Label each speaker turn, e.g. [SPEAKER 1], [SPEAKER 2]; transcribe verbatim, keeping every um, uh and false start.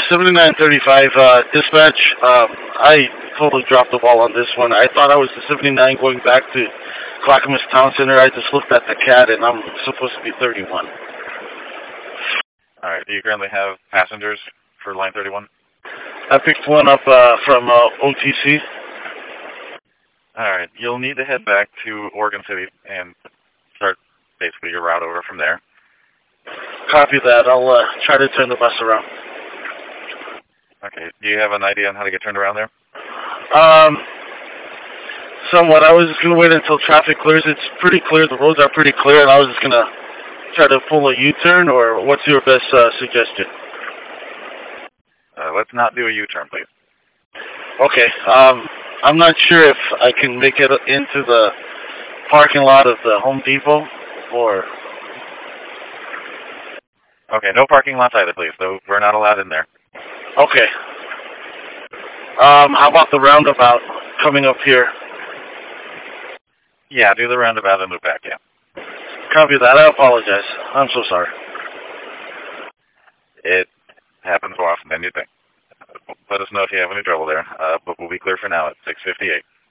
[SPEAKER 1] seventy-nine thirty-five, uh, dispatch. Um, I totally dropped the ball on this one. I thought I was the seventy-nine going back to Clackamas Town Center. I just looked at the C A D, and I'm supposed to be thirty-one.
[SPEAKER 2] All right. Do you currently have passengers for line thirty-one?
[SPEAKER 1] I picked one up uh, from uh, O T C.
[SPEAKER 2] All right. You'll need to head back to Oregon City and start basically your route over from there.
[SPEAKER 1] Copy that. I'll uh, try to turn the bus around.
[SPEAKER 2] Okay. Do you have an idea on how to get turned around there?
[SPEAKER 1] Um, somewhat. I was just going to wait until traffic clears. It's pretty clear. The roads are pretty clear, and I was just going to try to pull a U-turn, or what's your best uh, suggestion?
[SPEAKER 2] Uh, let's not do a U-turn, please.
[SPEAKER 1] Okay. Um, I'm not sure if I can make it into the parking lot of the Home Depot, or...
[SPEAKER 2] Okay, no parking lots either, please. Though we're not allowed in there.
[SPEAKER 1] Okay. Um, how about the roundabout coming up here?
[SPEAKER 2] Yeah, do the roundabout and move back, yeah.
[SPEAKER 1] Copy that. I apologize. I'm so sorry.
[SPEAKER 2] It happens more often than you think. Let us know if you have any trouble there, uh, but we'll be clear for now at six fifty-eight.